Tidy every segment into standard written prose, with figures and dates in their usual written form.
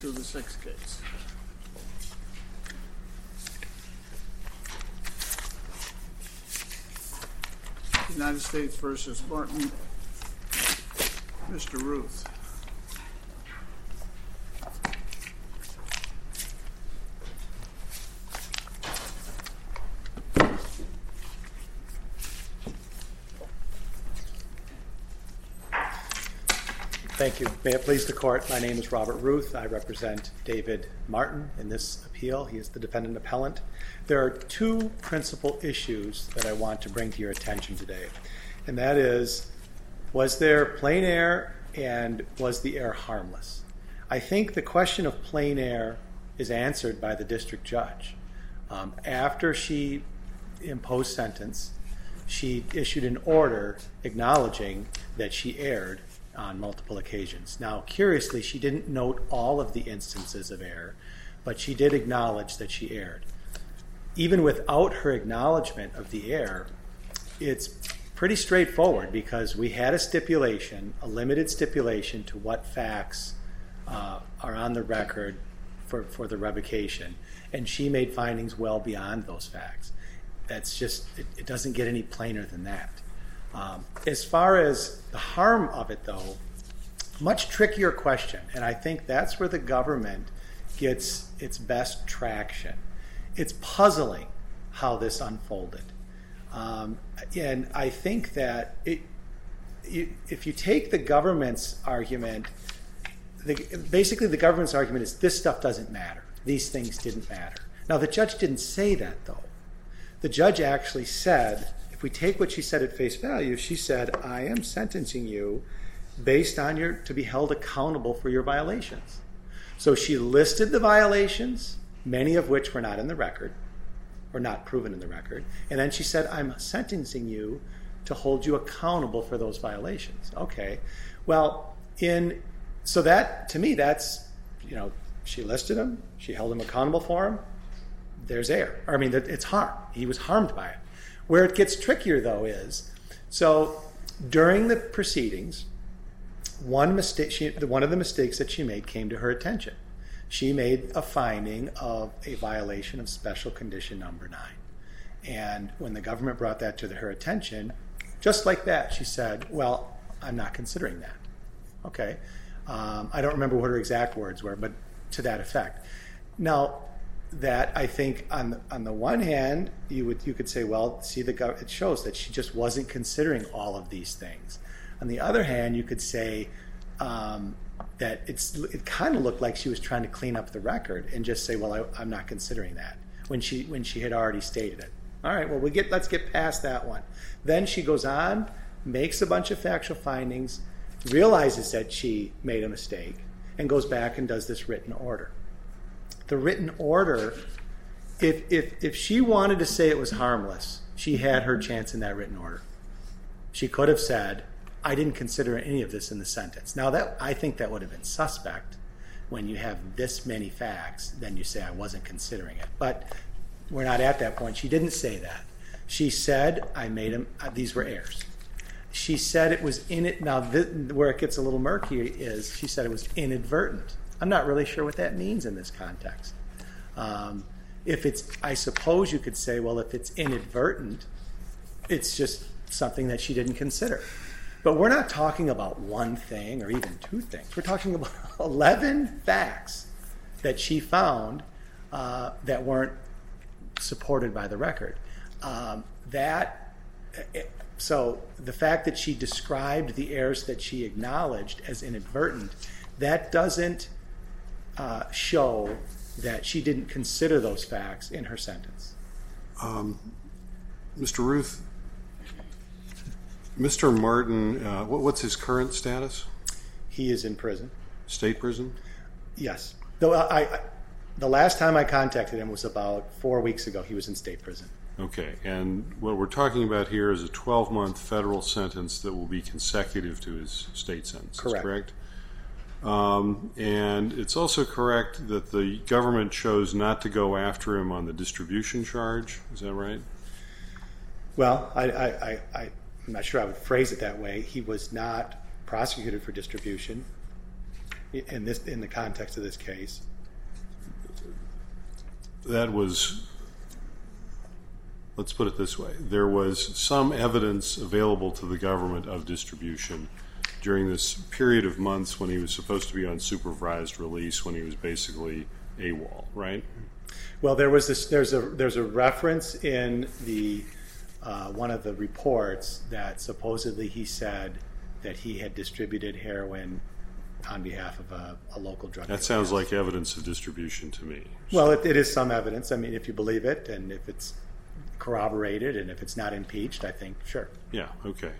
To the sixth case. United States versus Martin. Mr. Ruth. Thank you. May it please the court, my name is Robert Ruth. I represent David Martin in this appeal. He is the defendant appellant. There are two principal issues that I want to bring to your attention today, and that is, was there plain error and was the error harmless? I think the question of plain error is answered by the district judge. After she imposed sentence, she issued an order acknowledging that she erred on multiple occasions. Now, curiously, she didn't note all of the instances of error, but she did acknowledge that she erred. Even without her acknowledgement of the error, it's pretty straightforward because we had a stipulation, a limited stipulation to what facts are on the record for the revocation, and she made findings well beyond those facts. That's just, it doesn't get any plainer than that. As far as the harm of it, though, much trickier question, and I think that's where the government gets its best traction. It's puzzling how this unfolded. And I think that if you take the government's argument, basically the government's argument is this stuff doesn't matter. These things didn't matter. Now, the judge didn't say that, though. The judge actually said, if we take what she said at face value, she said, I am sentencing you based on to be held accountable for your violations. So she listed the violations, many of which were not in the record, or not proven in the record, and then she said, I'm sentencing you to hold you accountable for those violations. Okay, well, so that, to me, that's, she listed them, she held him accountable for them, there's error. I mean, it's harm. He was harmed by it. Where it gets trickier, though, is, so during the proceedings, one of the mistakes that she made came to her attention. She made a finding of a violation of special condition number 9. And when the government brought that to her attention, just like that, she said, well, I'm not considering that. Okay. I don't remember what her exact words were, but to that effect. Now, that I think on the one hand, you could say, well, see, it shows that she just wasn't considering all of these things. On the other hand, you could say that it kind of looked like she was trying to clean up the record and just say, well, I'm not considering that when she had already stated it. All right, well, let's get past that one. Then she goes on, makes a bunch of factual findings, realizes that she made a mistake, and goes back and does this written order. The written order, if she wanted to say it was harmless, she had her chance in that written order. She could have said, I didn't consider any of this in the sentence. Now, I think that would have been suspect when you have this many facts, then you say I wasn't considering it. But we're not at that point. She didn't say that. She said, I made them, these were errors. She said it was now where it gets a little murky is she said it was inadvertent. I'm not really sure what that means in this context. I suppose you could say, well, if it's inadvertent, it's just something that she didn't consider. But we're not talking about one thing or even two things. We're talking about 11 facts that she found that weren't supported by the record. So the fact that she described the errors that she acknowledged as inadvertent, that doesn't show that she didn't consider those facts in her sentence. Mr. Ruth, Mr. Martin, what's his current status? He is in prison. State prison? Yes. The last time I contacted him was about 4 weeks ago. He was in state prison. Okay. And what we're talking about here is a 12-month federal sentence that will be consecutive to his state sentence. Correct? And it's also correct that the government chose not to go after him on the distribution charge. Is that right? Well, I'm not sure I would phrase it that way. He was not prosecuted for distribution. in the context of this case. That was, let's put it this way, there was some evidence available to the government of distribution during this period of months when he was supposed to be on supervised release, when he was basically AWOL, right? Well, there's a reference in the one of the reports that supposedly he said that he had distributed heroin on behalf of a local drug dealer. That sounds like evidence of distribution to me. Well, it is some evidence. I mean, if you believe it, and if it's corroborated, and if it's not impeached, I think, sure. Yeah, okay.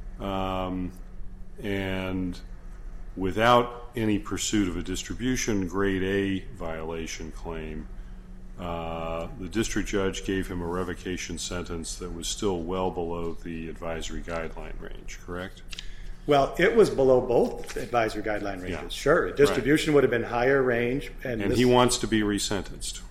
And without any pursuit of a distribution grade A violation claim, the district judge gave him a revocation sentence that was still well below the advisory guideline range, correct? Well, it was below both advisory guideline ranges. Yeah. Sure, distribution would have been higher range. And he wants to be resentenced.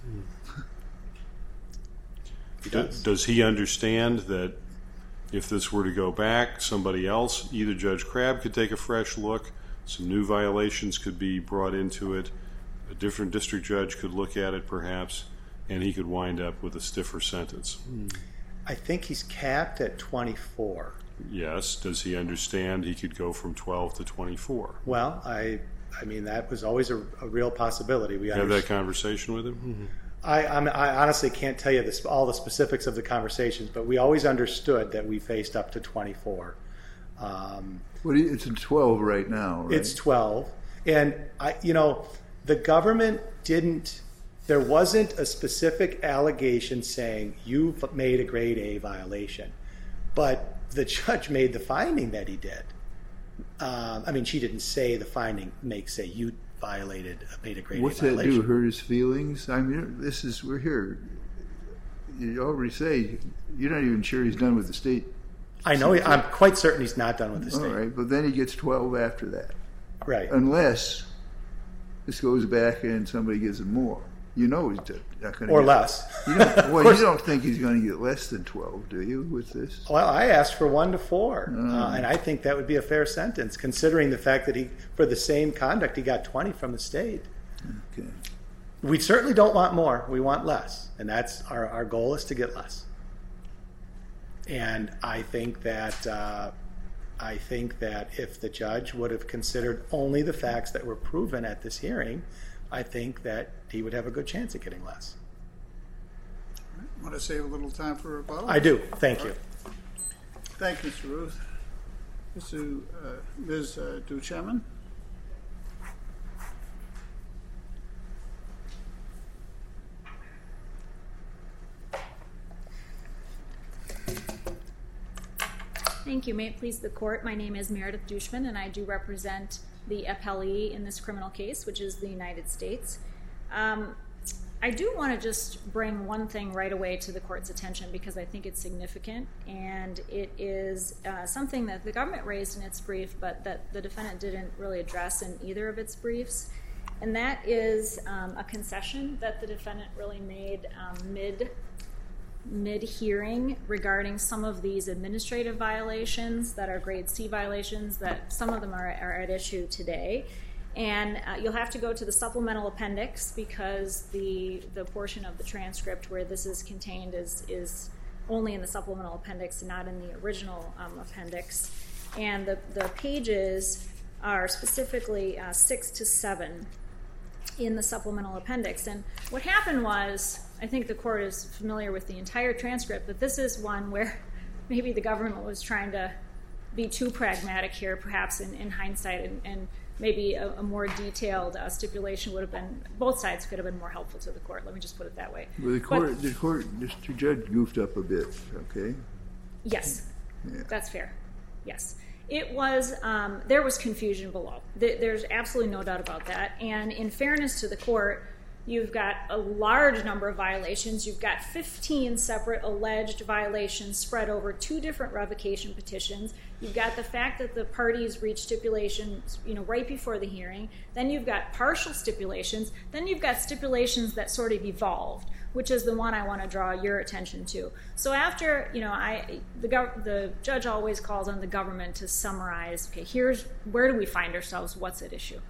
He does. Does he understand that if this were to go back, somebody else, either Judge Crabb could take a fresh look, some new violations could be brought into it, a different district judge could look at it perhaps, and he could wind up with a stiffer sentence? I think he's capped at 24. Yes. Does he understand he could go from 12 to 24? Well, I mean, that was always a real possibility. We have that conversation with him? Mm-hmm. I honestly can't tell you all the specifics of the conversations, but we always understood that we faced up to 24. It's in 12 right now, right? It's 12. And, the government didn't, there wasn't a specific allegation saying you've made a grade A violation. But the judge made the finding that he did. She didn't say the finding say you made a grade A violation. What's that do? Hurt his feelings? I mean, we're here. You already say you're not even sure he's done with the state. I know. I'm quite certain he's not done with the state. All right, but then he gets 12 after that. Right. Unless this goes back and somebody gives him more. He's not going to or less. You don't think he's going to get less than 12, do you, with this? Well, I asked for 1 to 4, and I think that would be a fair sentence, considering the fact that for the same conduct, he got 20 from the state. Okay. We certainly don't want more. We want less, and that's our goal is to get less. And I think that if the judge would have considered only the facts that were proven at this hearing, I think that he would have a good chance at getting less. Want to save a little time for rebuttal? I do. Thank you. Thank you, Mr. Ruth. Ms. Duchemin? Thank you. May it please the court, my name is Meredith Duchemin, and I do represent the appellee in this criminal case, which is the United States. I do want to just bring one thing right away to the court's attention because I think it's significant, and it is something that the government raised in its brief, but that the defendant didn't really address in either of its briefs, and that is a concession that the defendant really made mid-hearing regarding some of these administrative violations that are grade C violations, that some of them are at issue today. And you'll have to go to the supplemental appendix because the portion of the transcript where this is contained is only in the supplemental appendix and not in the original appendix. And the pages are specifically 6 to 7 in the supplemental appendix. And what happened was, I think the court is familiar with the entire transcript, but this is one where maybe the government was trying to be too pragmatic here, perhaps in hindsight, and maybe a more detailed stipulation would have been, both sides could have been more helpful to the court. Let me just put it that way. Well, the judge goofed up a bit, okay? Yes, yeah. That's fair, yes. It was, there was confusion below. There's absolutely no doubt about that. And in fairness to the court, you've got a large number of violations. You've got 15 separate alleged violations spread over 2 different revocation petitions. You've got the fact that the parties reached stipulations, right before the hearing. Then you've got partial stipulations. Then you've got stipulations that sort of evolved, which is the one I want to draw your attention to. So after, the judge always calls on the government to summarize, okay, here's where do we find ourselves, what's at issue.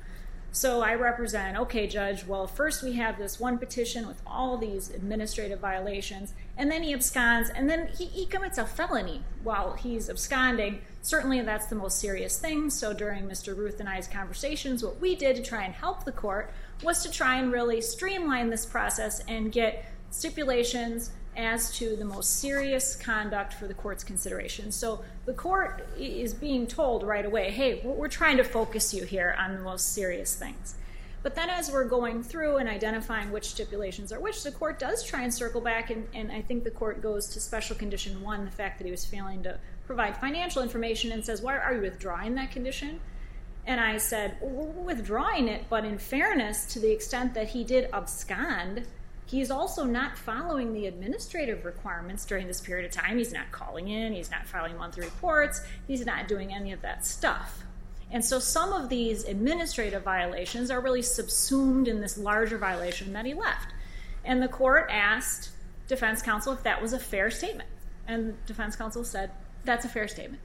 So I represent, okay, Judge, well, first we have this one petition with all these administrative violations, and then he absconds, and then he commits a felony while he's absconding. Certainly that's the most serious thing. So during Mr. Ruth and I's conversations, what we did to try and help the court was to try and really streamline this process and get stipulations as to the most serious conduct for the court's consideration. So the court is being told right away, hey, we're trying to focus you here on the most serious things. But then as we're going through and identifying which stipulations are which, the court does try and circle back, and I think the court goes to Special Condition 1, the fact that he was failing to provide financial information, and says, why are you withdrawing that condition? And I said, well, we're withdrawing it, but in fairness, to the extent that he did abscond, he's also not following the administrative requirements during this period of time. He's not calling in, he's not filing monthly reports, he's not doing any of that stuff. And so some of these administrative violations are really subsumed in this larger violation that he left. And the court asked defense counsel if that was a fair statement. And defense counsel said, that's a fair statement.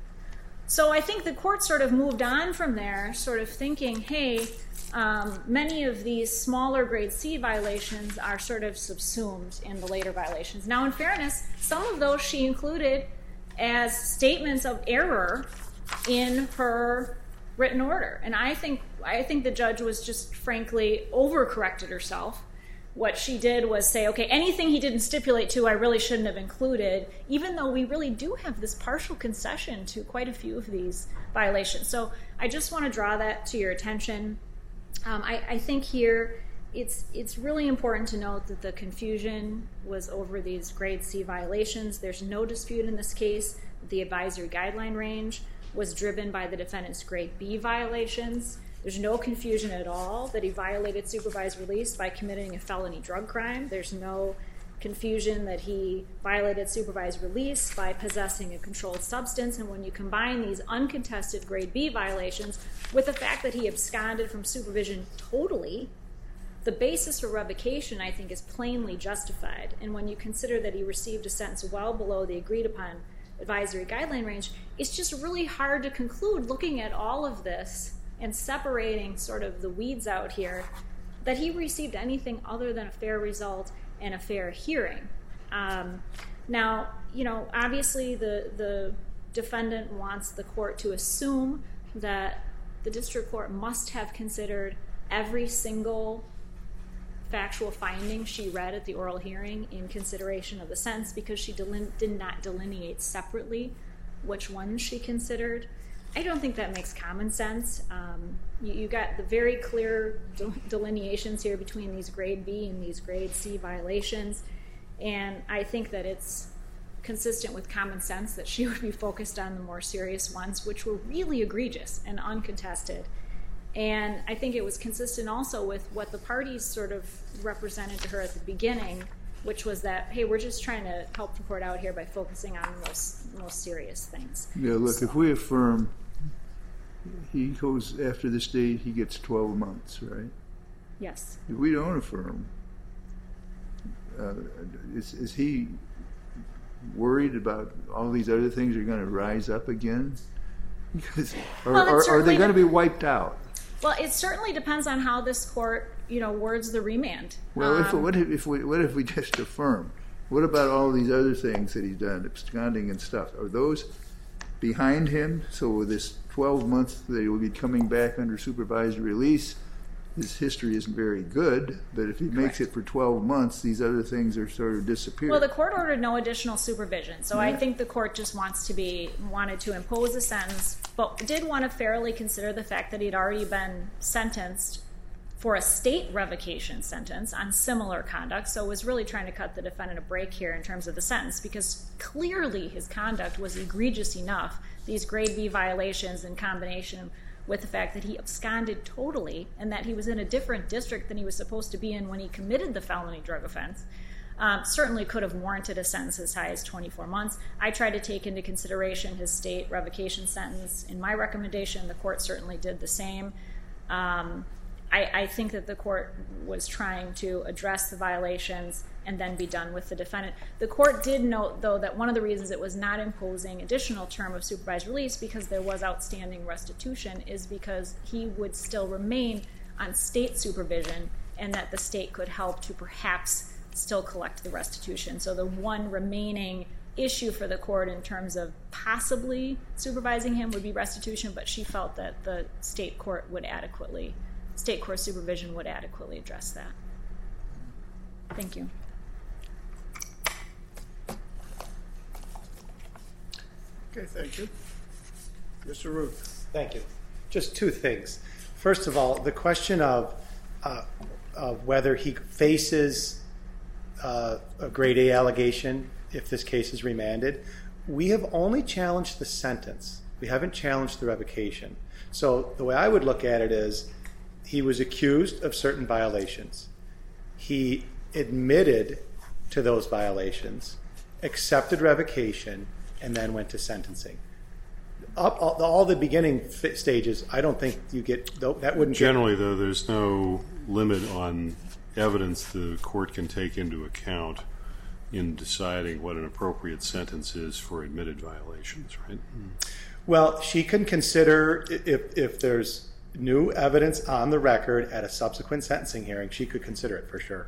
So I think the court sort of moved on from there, sort of thinking, hey, many of these smaller grade C violations are sort of subsumed in the later violations. Now, in fairness, some of those she included as statements of error in her written order. And I think the judge was just frankly overcorrected herself. What she did was say, okay, anything he didn't stipulate to, I really shouldn't have included, even though we really do have this partial concession to quite a few of these violations. So I just want to draw that to your attention. I think here it's really important to note that the confusion was over these grade C violations. There's no dispute in this case that the advisory guideline range was driven by the defendant's grade B violations. There's no confusion at all that he violated supervised release by committing a felony drug crime. There's no confusion that he violated supervised release by possessing a controlled substance. And when you combine these uncontested grade B violations with the fact that he absconded from supervision totally, the basis for revocation, I think, is plainly justified. And when you consider that he received a sentence well below the agreed upon advisory guideline range, it's just really hard to conclude, looking at all of this and separating sort of the weeds out here, that he received anything other than a fair result and a fair hearing. Now, obviously the defendant wants the court to assume that the district court must have considered every single factual finding she read at the oral hearing in consideration of the sentence, because she did not delineate separately which ones she considered. I don't think that makes common sense. You got the very clear delineations here between these grade B and these grade C violations, and I think that it's consistent with common sense that she would be focused on the more serious ones, which were really egregious and uncontested. And I think it was consistent also with what the parties sort of represented to her at the beginning, which was that, hey, we're just trying to help the court out here by focusing on the most serious things. Yeah, look, if we affirm, he goes after this date, he gets 12 months, right? Yes. If we don't affirm, is he worried about all these other things are going to rise up again? Because, are they going to be wiped out? Well, it certainly depends on how this court, words the remand. Well, what if we just affirm? What about all these other things that he's done, absconding and stuff? Are those behind him? So with this 12 months that he will be coming back under supervised release, his history isn't very good, but if he makes it for 12 months, these other things are sort of disappearing. Well, the court ordered no additional supervision, so I think the court just wanted to impose a sentence, but did want to fairly consider the fact that he'd already been sentenced for a state revocation sentence on similar conduct, so was really trying to cut the defendant a break here in terms of the sentence, because clearly his conduct was egregious enough, these grade B violations in combination with the fact that he absconded totally and that he was in a different district than he was supposed to be in when he committed the felony drug offense, certainly could have warranted a sentence as high as 24 months. I tried to take into consideration his state revocation sentence in my recommendation. The court certainly did the same. I think that the court was trying to address the violations and then be done with the defendant. The court did note, though, that one of the reasons it was not imposing additional term of supervised release because there was outstanding restitution is because he would still remain on state supervision and that the state could help to perhaps still collect the restitution. So the one remaining issue for the court in terms of possibly supervising him would be restitution, but she felt that the state court supervision would adequately address that. Thank you. Okay, thank you. Mr. Ruth. Thank you. Just two things. First of all, the question of whether he faces a grade A allegation if this case is remanded, we have only challenged the sentence. We haven't challenged the revocation. So the way I would look at it is he was accused of certain violations. He admitted to those violations, accepted revocation, and then went to sentencing. All the beginning stages, I don't think you get, that wouldn't Generally, though, there's no limit on evidence the court can take into account in deciding what an appropriate sentence is for admitted violations, right? Well, she can consider, if there's new evidence on the record at a subsequent sentencing hearing, she could consider it for sure.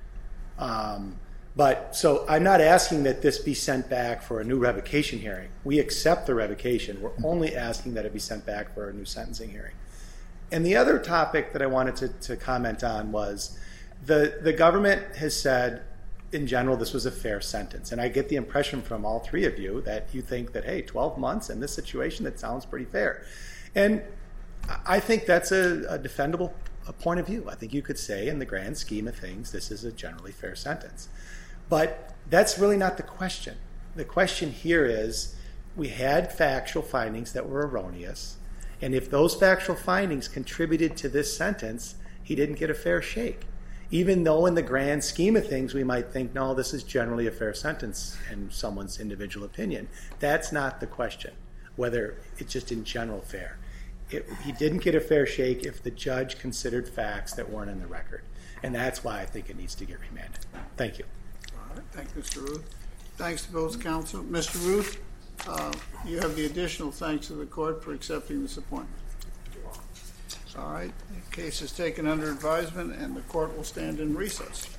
But so I'm not asking that this be sent back for a new revocation hearing. We accept the revocation. We're only asking that it be sent back for a new sentencing hearing. And the other topic that I wanted to comment on was the government has said, in general, this was a fair sentence. And I get the impression from all three of you that you think that, hey, 12 months in this situation, that sounds pretty fair. And I think that's a defendable point of view. I think you could say, in the grand scheme of things, this is a generally fair sentence. But that's really not the question. The question here is, we had factual findings that were erroneous, and if those factual findings contributed to this sentence, he didn't get a fair shake. Even though in the grand scheme of things, we might think, no, this is generally a fair sentence in someone's individual opinion. That's not the question, whether it's just in general fair. He didn't get a fair shake if the judge considered facts that weren't in the record. And that's why I think it needs to get remanded. Thank you. All right, thank you, Mr. Ruth. Thanks to both counsel. Mr. Ruth, you have the additional thanks to the court for accepting this appointment. All right, the case is taken under advisement and the court will stand in recess.